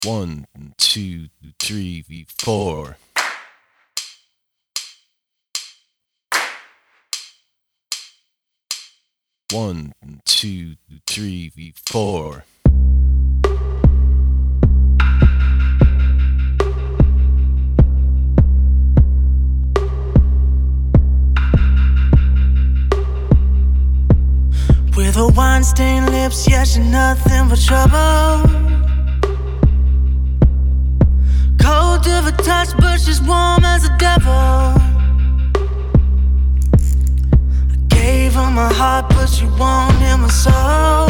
One, two, three, four. One, two, three, four. With her wine-stained lips, yeah, she's nothing but trouble. Cold to the touch, but she's warm as a devil. I gave her my heart, but she won't hear my soul.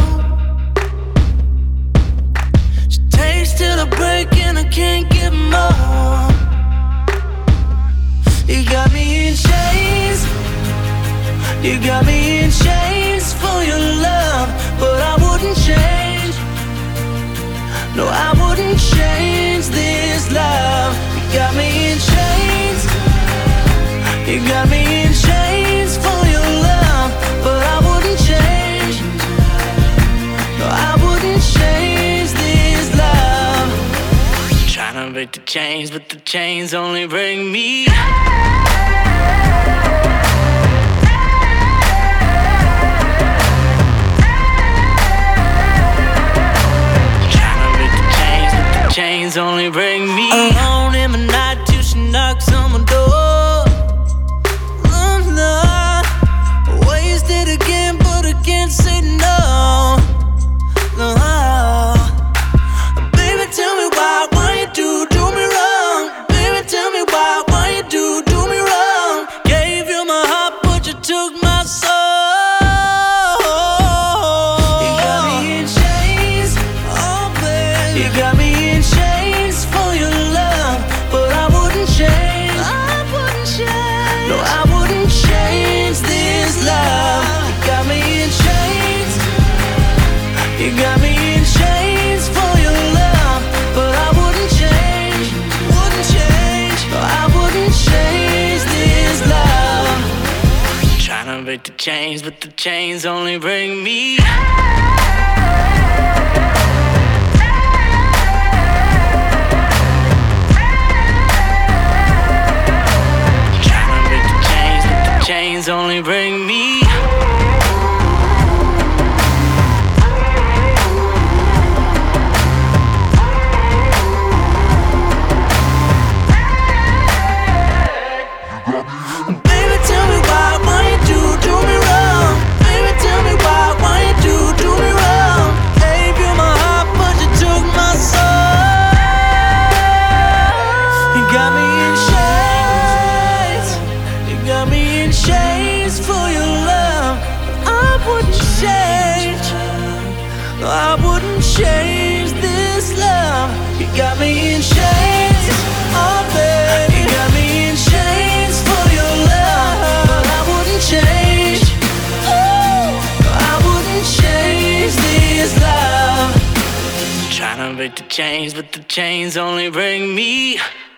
She takes till I break and I can't give more. You got me in chains. You got me in chains for your love, but I wouldn't change. No, I wouldn't change this love. You got me in chains. You got me in chains for your love, but I wouldn't change. No, I wouldn't change this love. Trying to break the chains, but the chains only break me. Chains only bring me alone in the night till she knocks on my door. Oh no, wasted again, but I can't say no. No, baby, tell me why you do me wrong? Baby, tell me why you do me wrong? Gave you my heart, but you took my soul. You got me in chains, oh baby. You got me. No, I wouldn't change this love. You got me in chains. You got me in chains for your love, but I wouldn't change. Wouldn't change. No, I wouldn't change this love. Trying to break the chains, but the chains only bring me. Chains only bring me. Baby, tell me why you do me wrong? Baby, tell me why you do me wrong? Gave you my heart, but you took my soul. You got me in chains. You got me in chains for your love. I wouldn't change. No, I wouldn't change this love. You got me in chains, oh baby. You got me in chains for your love, but I wouldn't change. Oh, no, I wouldn't change this love. Trying to break the chains, but the chains only bring me.